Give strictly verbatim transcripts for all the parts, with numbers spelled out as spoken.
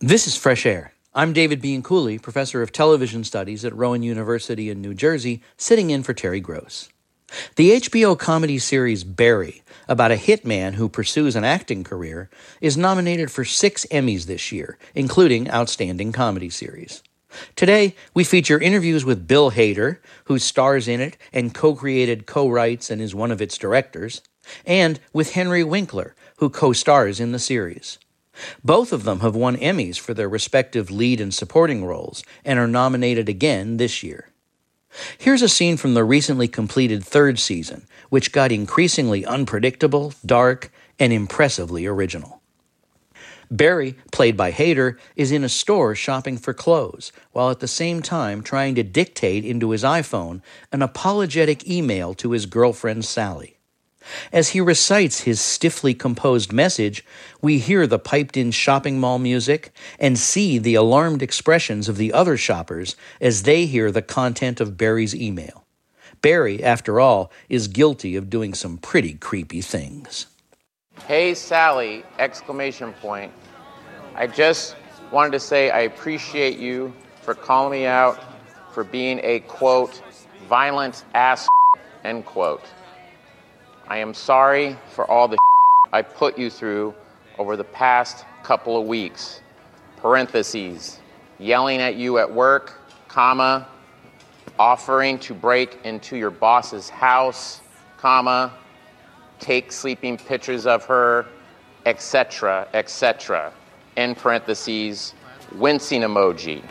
This is Fresh Air. I'm David Bianculli, professor of television studies at Rowan University in New Jersey, sitting in for Terry Gross. The H B O comedy series Barry, about a hitman who pursues an acting career, is nominated for six Emmys this year, including Outstanding Comedy Series. Today, we feature interviews with Bill Hader, who stars in it and co-created, co-writes, and is one of its directors, and with Henry Winkler, who co-stars in the series. Both of them have won Emmys for their respective lead and supporting roles and are nominated again this year. Here's a scene from the recently completed third season, which got increasingly unpredictable, dark, and impressively original. Barry, played by Hader, is in a store shopping for clothes, while at the same time trying to dictate into his iPhone an apologetic email to his girlfriend Sally. As he recites his stiffly composed message, we hear the piped-in shopping mall music and see the alarmed expressions of the other shoppers as they hear the content of Barry's email. Barry, after all, is guilty of doing some pretty creepy things. Hey, Sally, exclamation point. I just wanted to say I appreciate you for calling me out for being a, quote, violent ass, end quote. I am sorry for all the I put you through over the past couple of weeks. Parentheses, yelling at you at work, comma, offering to break into your boss's house, comma, take sleeping pictures of her, et cetera, et cetera. End parentheses, wincing emoji.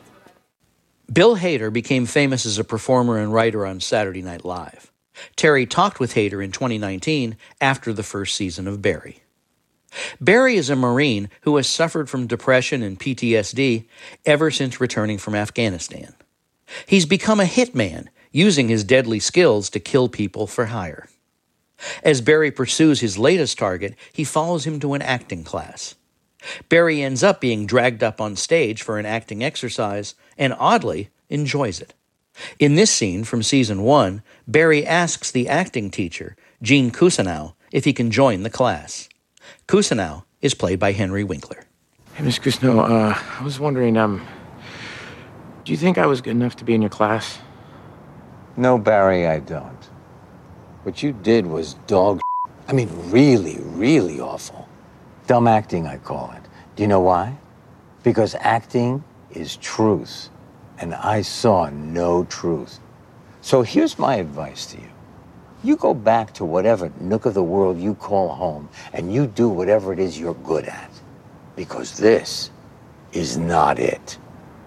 Bill Hader became famous as a performer and writer on Saturday Night Live. Terry talked with Hader in twenty nineteen after the first season of Barry. Barry is a Marine who has suffered from depression and P T S D ever since returning from Afghanistan. He's become a hitman, using his deadly skills to kill people for hire. As Barry pursues his latest target, he follows him to an acting class. Barry ends up being dragged up on stage for an acting exercise and, oddly, enjoys it. In this scene from season one, Barry asks the acting teacher, Gene Cousineau, if he can join the class. Cousineau is played by Henry Winkler. Hey, Miss Cousineau, uh, I was wondering, um, do you think I was good enough to be in your class? No, Barry, I don't. What you did was dog I mean, really, really awful. Dumb acting, I call it. Do you know why? Because acting is truth. And I saw no truth. So here's my advice to you. You go back to whatever nook of the world you call home, and you do whatever it is you're good at. Because this is not it.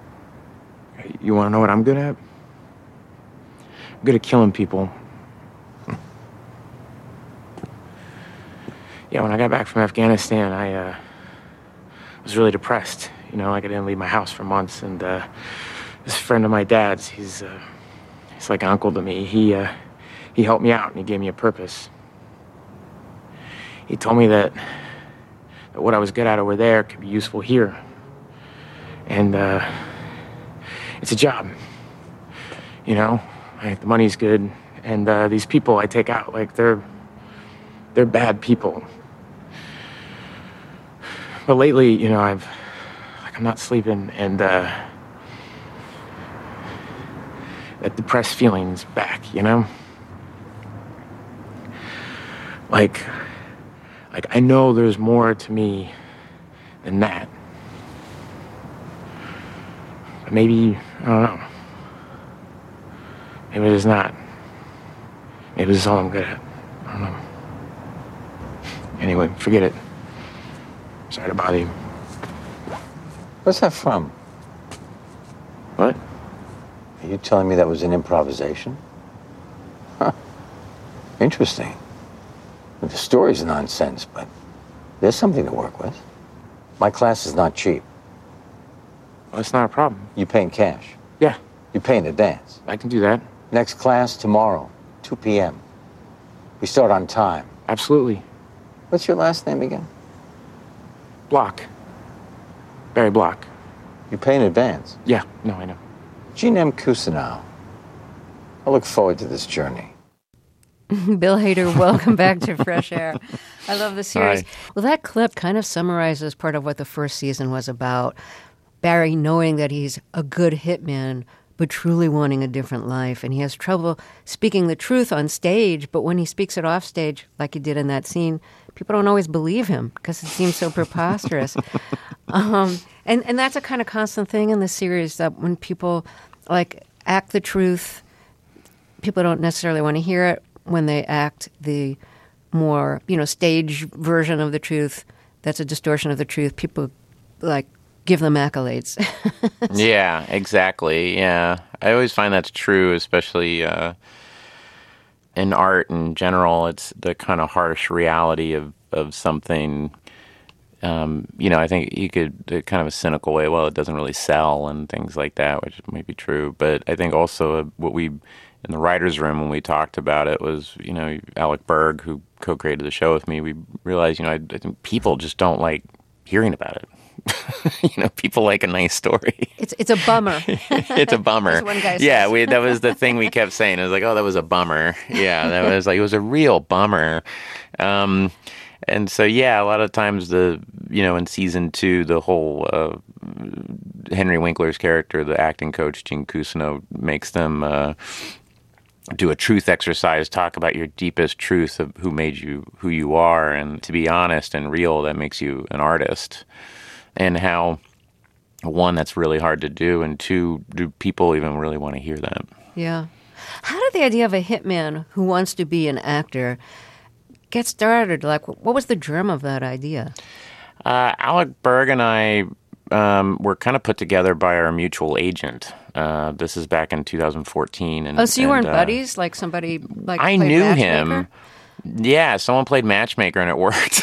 You want to know what I'm good at? I'm good at killing people. Yeah, when I got back from Afghanistan, I uh, was really depressed. You know, like I didn't leave my house for months, and uh, this friend of my dad's, he's uh, he's like an uncle to me. He uh, he helped me out, and he gave me a purpose. He told me that, that what I was good at over there could be useful here, and uh, it's a job. You know, like the money's good, and uh, these people I take out, like they're they're bad people. But lately, you know, I've like I'm not sleeping, and uh, that depressed feeling's back, you know? Like, like I know there's more to me than that. But maybe, I don't know. Maybe there's not. Maybe this is all I'm good at. I don't know. Anyway, forget it. Sorry to bother you. What's that from? What? Are you telling me that was an improvisation? Huh. Interesting. The story's nonsense, but there's something to work with. My class is not cheap. Well, it's not a problem. You pay in cash. Yeah. You pay in advance. I can do that. Next class tomorrow, two p.m. We start on time. Absolutely. What's your last name again? Block. Barry Block. You pay in advance? Yeah, no, I know. Gene M. Cousineau. I look forward to this journey. Bill Hader, welcome back to Fresh Air. I love the series. Hi. Well, that clip kind of summarizes part of what the first season was about. Barry knowing that he's a good hitman, but truly wanting a different life. And he has trouble speaking the truth on stage, but when he speaks it off stage, like he did in that scene, people don't always believe him because it seems so preposterous. um, and, and that's a kind of constant thing in the series, that when people like act the truth, people don't necessarily want to hear it. When they act the more, you know, stage version of the truth, that's a distortion of the truth, people like give them accolades. Yeah, exactly. Yeah. I always find that's true, especially uh, in art in general. It's the kind of harsh reality of, of something. Um, you know, I think you could, uh, kind of a cynical way, well, it doesn't really sell and things like that, which might be true. But I think also uh, what we, in the writer's room when we talked about it was, you know, Alec Berg, who co-created the show with me, we realized, you know, I, I think people just don't like hearing about it. You know, people like a nice story. It's it's a bummer. It's a bummer. As one guy Yeah, says. we, that was the thing we kept saying. It was like, oh, that was a bummer. Yeah, that was like, it was a real bummer. Um, and so, yeah, a lot of times the, you know, in season two, the whole uh, Henry Winkler's character, the acting coach, Gene Cousineau, makes them uh, do a truth exercise, talk about your deepest truth of who made you who you are. And to be honest and real, that makes you an artist. And how, one, that's really hard to do, and two, do people even really want to hear that? Yeah. How did the idea of a hitman who wants to be an actor get started? Like, what was the germ of that idea? Uh, Alec Berg and I um, were kind of put together by our mutual agent. Uh, this is back in two thousand fourteen. And, Oh, so you and, weren't uh, buddies? Like somebody like I played knew matchmaker? him. Yeah, someone played matchmaker and it worked.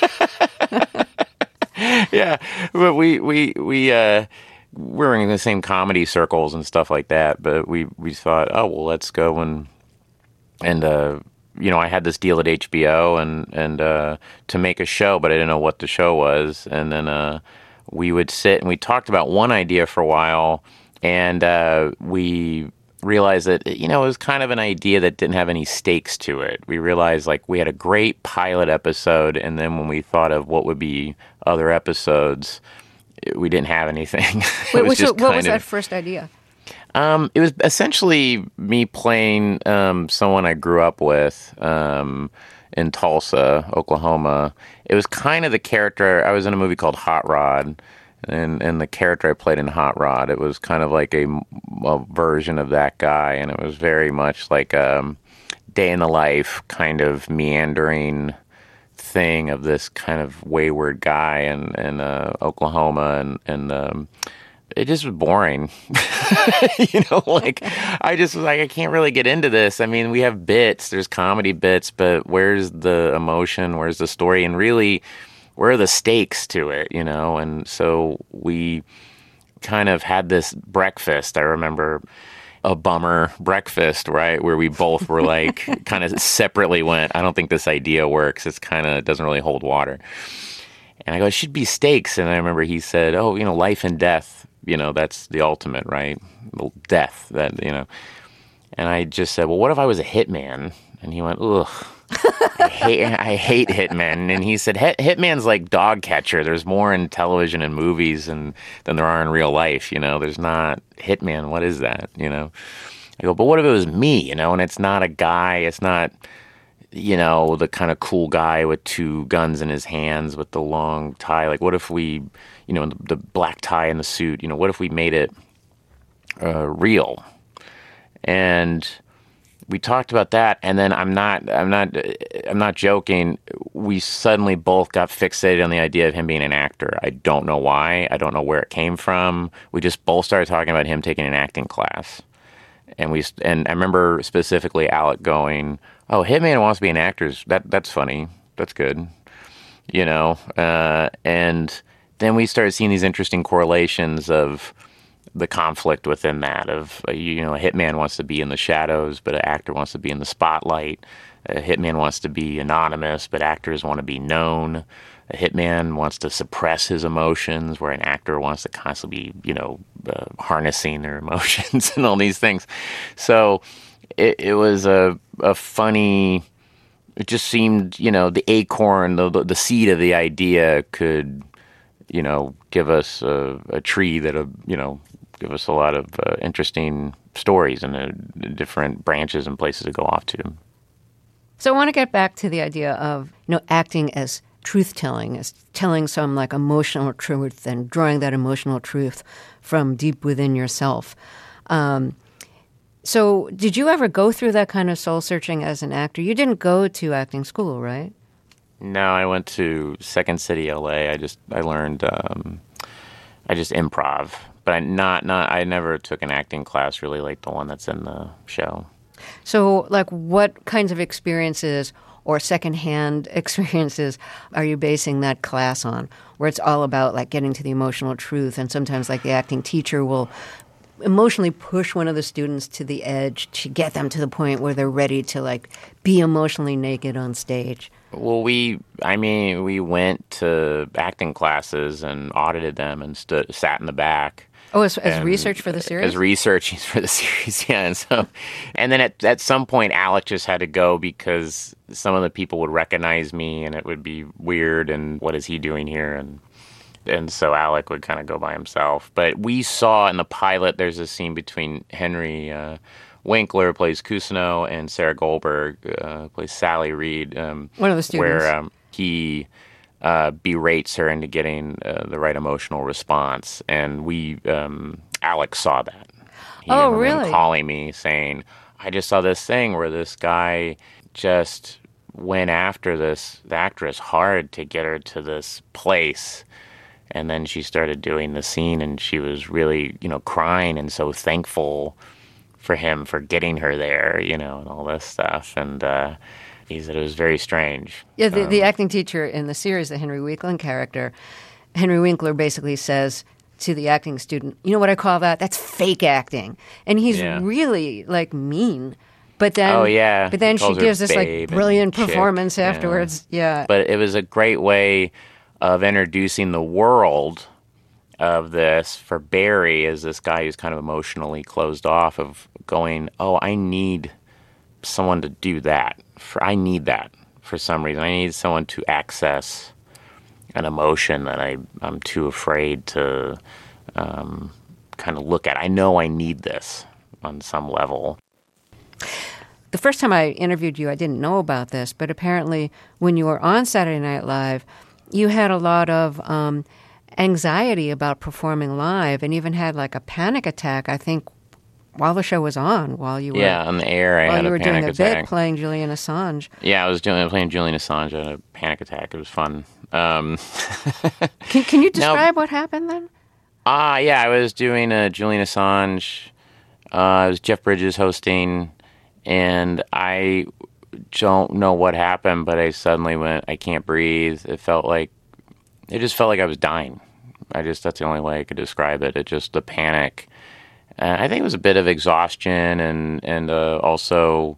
Yeah, but we we we uh, we're in the same comedy circles and stuff like that. But we, we thought, oh well, let's go and and uh, you know, I had this deal at H B O and and uh, to make a show, but I didn't know what the show was. And then uh, we would sit and we talked about one idea for a while, and uh, we realized that, you know, it was kind of an idea that didn't have any stakes to it. We realized, like, we had a great pilot episode, and then when we thought of what would be other episodes, it, we didn't have anything. It Wait, was so just what was kind that of- first idea? Um, it was essentially me playing um, someone I grew up with um, in Tulsa, Oklahoma. It was kind of the character. I was in a movie called Hot Rod, and, and the character I played in Hot Rod, it was kind of like a, a version of that guy, and it was very much like a day in the life kind of meandering thing of this kind of wayward guy in, in uh, Oklahoma, and, and um, it just was boring. You know, like, I just was like, I can't really get into this. I mean, we have bits, there's comedy bits, but where's the emotion? Where's the story? And really, where are the stakes to it, you know? And so we kind of had this breakfast. I remember a bummer breakfast, right? Where we both were like, kind of separately went, I don't think this idea works. It's kind of, it doesn't really hold water. And I go, it should be stakes. And I remember he said, oh, you know, life and death, you know, that's the ultimate, right? Death, that, you know. And I just said, well, what if I was a hitman? And he went, ugh, I hate, I hate hitmen. And he said, Hit, hitman's like dog catcher. There's more in television and movies and, than there are in real life, you know. There's not hitman. What is that, you know? I go, but what if it was me, you know? And it's not a guy. It's not, you know, the kind of cool guy with two guns in his hands with the long tie. Like, what if we, you know, the, the black tie and the suit, you know, what if we made it uh, real? And we talked about that, and then I'm not, I'm not, I'm not joking. We suddenly both got fixated on the idea of him being an actor. I don't know why. I don't know where it came from. We just both started talking about him taking an acting class, and we, and I remember specifically Alec going, "Oh, hitman wants to be an actor. That that's funny. That's good," you know. Uh, and then we started seeing these interesting correlations of the conflict within that of, you know, a hitman wants to be in the shadows, but an actor wants to be in the spotlight. A hitman wants to be anonymous, but actors want to be known. A hitman wants to suppress his emotions, where an actor wants to constantly be, you know, uh, harnessing their emotions and all these things. So it, it was a a funny. It just seemed, you know, the acorn, the the seed of the idea could, you know, give us a, a tree that, uh, you know, give us a lot of uh, interesting stories and uh, different branches and places to go off to. So I want to get back to the idea of, you know, acting as truth-telling, as telling some like emotional truth and drawing that emotional truth from deep within yourself. Um, so did you ever go through that kind of soul-searching as an actor? You didn't go to acting school, right? No, I went to Second City, L A. I just I learned um, I just improv, but I not not I never took an acting class really like the one that's in the show. So, like, what kinds of experiences or secondhand experiences are you basing that class on, where it's all about like getting to the emotional truth, and sometimes like the acting teacher will emotionally push one of the students to the edge to get them to the point where they're ready to like be emotionally naked on stage? Well, we, I mean, we went to acting classes and audited them and stood, sat in the back. Oh, as, as research for the series? As research for the series, yeah. And so, and then at at some point, Alec just had to go because some of the people would recognize me, and it would be weird. And what is he doing here? And and so Alec would kind of go by himself. But we saw in the pilot, there's a scene between Henry uh, Winkler, plays Cousineau, and Sarah Goldberg, uh, plays Sally Reed. Um, One of the students. Where um, he uh, berates her into getting uh, the right emotional response. And we, um, Alec saw that. He oh, remembered really? Him calling me saying, I just saw this thing where this guy just went after this the actress hard to get her to this place. And then she started doing the scene, and she was really, you know, crying and so thankful for him for getting her there, you know, and all this stuff. And uh, he said it was very strange. Yeah, the, um, the acting teacher in the series, the Henry Winkler character, Henry Winkler basically says to the acting student, you know what I call that? That's fake acting. And he's Yeah. really, like, mean. But then, Oh, yeah. But then He she calls her gives this, like, babe and brilliant chick, performance yeah. afterwards. Yeah. But it was a great way of introducing the world of this for Barry as this guy who's kind of emotionally closed off, of going, oh, I need someone to do that. For I need that for some reason. I need someone to access an emotion that I, I'm too afraid to um, kind of look at. I know I need this on some level. The first time I interviewed you, I didn't know about this, but apparently when you were on Saturday Night Live, you had a lot of um, anxiety about performing live, and even had like a panic attack, I think, while the show was on, while you were Yeah, on the air, I while had you a were doing panic the attack. bit playing Julian Assange. Yeah, I was doing playing Julian Assange. I had a panic attack. It was fun. Um, Can, can you Now- describe what happened then? Ah, yeah, I was doing a Julian Assange. Uh, it was Jeff Bridges hosting, and I don't know what happened, but I suddenly went, I can't breathe. It felt like, it just felt like I was dying. I just, that's the only way I could describe it. It just, the panic. Uh, I think it was a bit of exhaustion, and, and uh, also,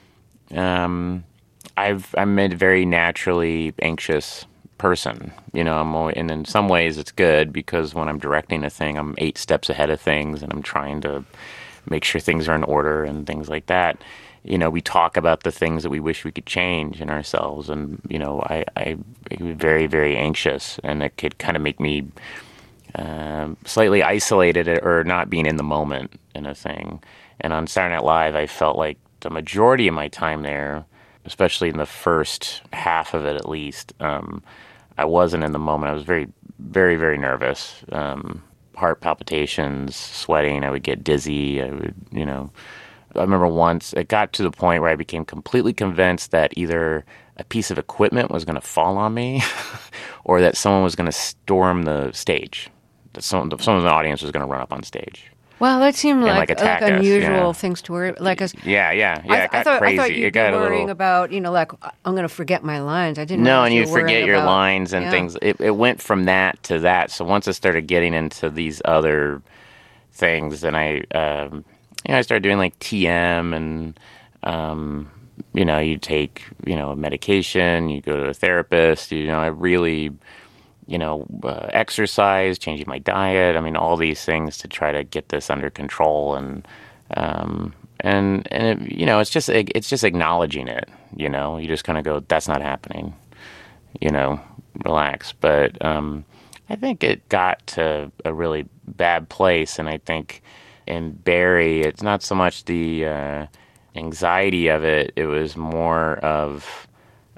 um, I've, I'm a very naturally anxious person. You know, I'm always, and in some ways it's good because when I'm directing a thing, I'm eight steps ahead of things, and I'm trying to make sure things are in order and things like that. You know, we talk about the things that we wish we could change in ourselves, and you know, I, I, I was very, very anxious, and it could kind of make me um, slightly isolated or not being in the moment in a thing. And on Saturday Night Live, I felt like the majority of my time there, especially in the first half of it at least, um, I wasn't in the moment. I was very, very, very nervous. Um, heart palpitations, sweating. I would get dizzy. I would, you know, I remember once it got to the point where I became completely convinced that either a piece of equipment was going to fall on me or that someone was going to storm the stage, that someone, someone in the audience was going to run up on stage. Well, that seemed And, like, like, like attack us, unusual yeah. things to worry. Like, a, Yeah, yeah, yeah. I, it got I thought, crazy. I thought you'd it got be a worrying little... about, you know, like, I'm going to forget my lines. I didn't No, realize and you you were worrying forget your about- lines and yeah. things. It, it went from that to that. So once I started getting into these other things, and I, um, you know, I started doing like T M, and um, you know, you take, you know, medication, you go to a therapist. You know, I really, you know, uh, exercise, changing my diet. I mean, all these things to try to get this under control, and um, And, and it, you know, it's just it's just acknowledging it, you know. You just kind of go, that's not happening, you know, relax. But um, I think it got to a really bad place, and I think in Barry, it's not so much the uh, anxiety of it, it was more of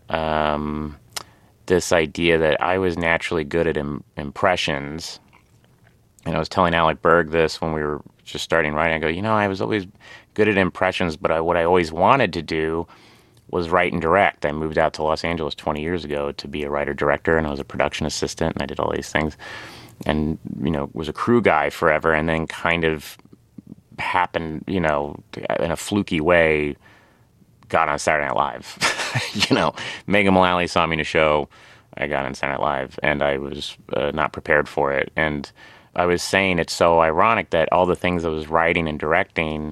um, this idea that I was naturally good at im- impressions. And I was telling Alec Berg this when we were just starting writing. I go, you know, I was always good at impressions, but I, what I always wanted to do was write and direct. I moved out to Los Angeles twenty years ago to be a writer-director, and I was a production assistant, and I did all these things. And, you know, was a crew guy forever, and then kind of happened, you know, in a fluky way, got on Saturday Night Live. you know, Megan Mullally saw me in a show. I got on Saturday Night Live, and I was uh, not prepared for it. And I was saying it's so ironic that all the things I was writing and directing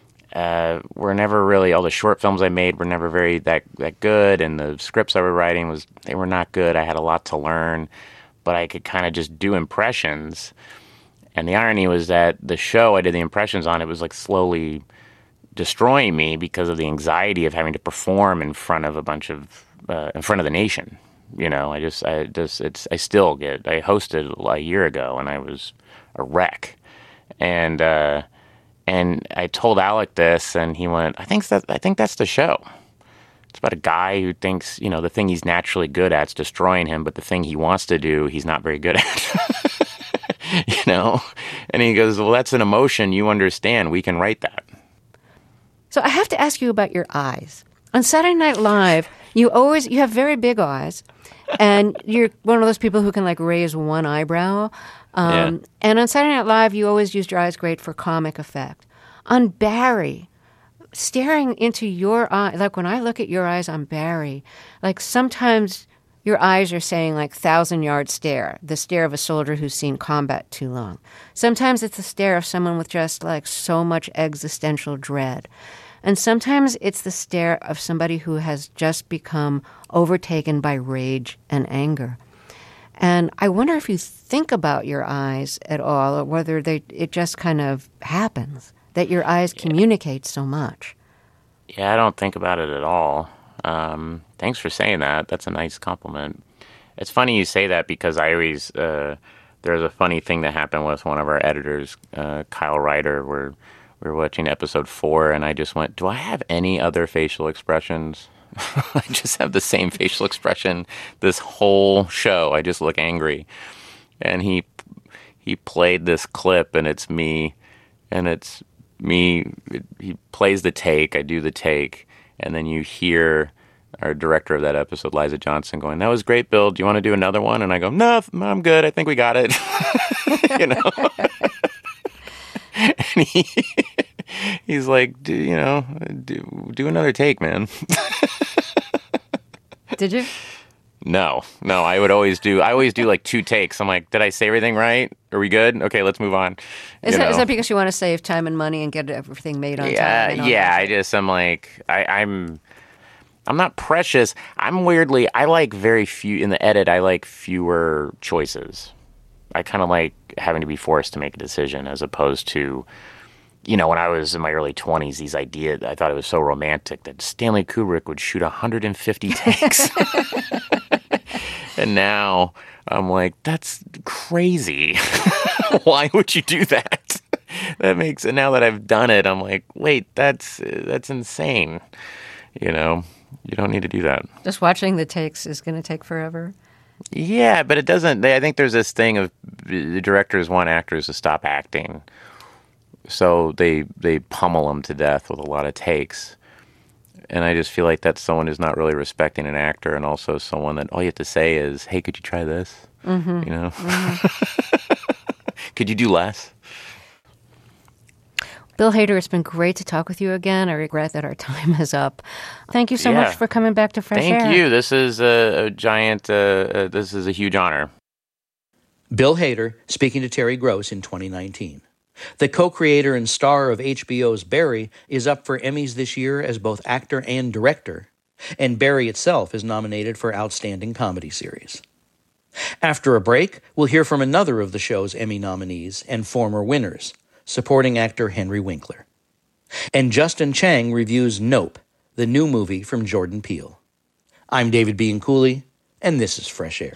uh, were never really, all the short films I made were never very that, that good, and the scripts I was writing, was they were not good. I had a lot to learn, but I could kind of just do impressions. And the irony was that the show I did the impressions on, it was like slowly destroying me because of the anxiety of having to perform in front of a bunch of, uh, in front of the nation. You know, I just, I just, it's, I still get, I hosted a year ago and I was a wreck. And, uh, and I told Alec this and he went, I think that, I think that's the show. It's about a guy who thinks, you know, the thing he's naturally good at is destroying him, but the thing he wants to do, he's not very good at. you know? And he goes, well, that's an emotion you understand. We can write that. So I have to ask you about your eyes. On Saturday Night Live, you always, you have very big eyes, and you're one of those people who can like raise one eyebrow. Um, yeah. And on Saturday Night Live, you always used your eyes great for comic effect. On Barry, staring into your eye, like when I look at your eyes on Barry, like sometimes your eyes are saying like thousand yard stare, the stare of a soldier who's seen combat too long. Sometimes it's the stare of someone with just like so much existential dread. And sometimes it's the stare of somebody who has just become overtaken by rage and anger. And I wonder if you think about your eyes at all, or whether they it just kind of happens, that your eyes communicate so much. Yeah, I don't think about it at all. Um, thanks for saying that. That's a nice compliment. It's funny you say that because I always, uh, there's a funny thing that happened with one of our editors, uh, Kyle Ryder, where we were watching episode four, and I just went, do I have any other facial expressions? I just have the same facial expression this whole show. I just look angry. And he he played this clip, and it's me, and it's me. It, he plays the take, I do the take, and then you hear our director of that episode, Liza Johnson, going, that was great, Bill. Do you want to do another one? And I go, no, I'm good. I think we got it. you know? And he, he's like, do, you know, do, do another take, man. Did you? No, no, I would always do, I always do like two takes. I'm like, did I say everything right? Are we good? Okay, let's move on. Is that, is that because you want to save time and money and get everything made on yeah, time? Yeah, I just, I'm like, I, I'm, I'm not precious. I'm weirdly, I like very few, in the edit, I like fewer choices. I kind of like having to be forced to make a decision as opposed to, you know, when I was in my early twenties, these ideas, I thought it was so romantic that Stanley Kubrick would shoot one hundred fifty takes. And now I'm like, that's crazy. Why would you do that? That makes, and now that I've done it, I'm like, wait, that's that's insane. You know, you don't need to do that. Just watching the takes is going to take forever. Yeah, but it doesn't. They, I think there's this thing of the directors want actors to stop acting, so they they pummel them to death with a lot of takes. And I just feel like that's someone who's not really respecting an actor, and also someone that all you have to say is, "Hey, could you try this?" Mm-hmm. You know, mm-hmm. Could you do less? Bill Hader, it's been great to talk with you again. I regret that our time is up. Thank you so yeah. much for coming back to Fresh Thank Air. Thank you. This is a, a giant, uh, uh, this is a huge honor. Bill Hader speaking to Terry Gross in twenty nineteen. The co-creator and star of H B O's Barry is up for Emmys this year as both actor and director, and Barry itself is nominated for Outstanding Comedy Series. After a break, we'll hear from another of the show's Emmy nominees and former winners, supporting actor Henry Winkler. And Justin Chang reviews Nope, the new movie from Jordan Peele. I'm David Bianculli, and this is Fresh Air.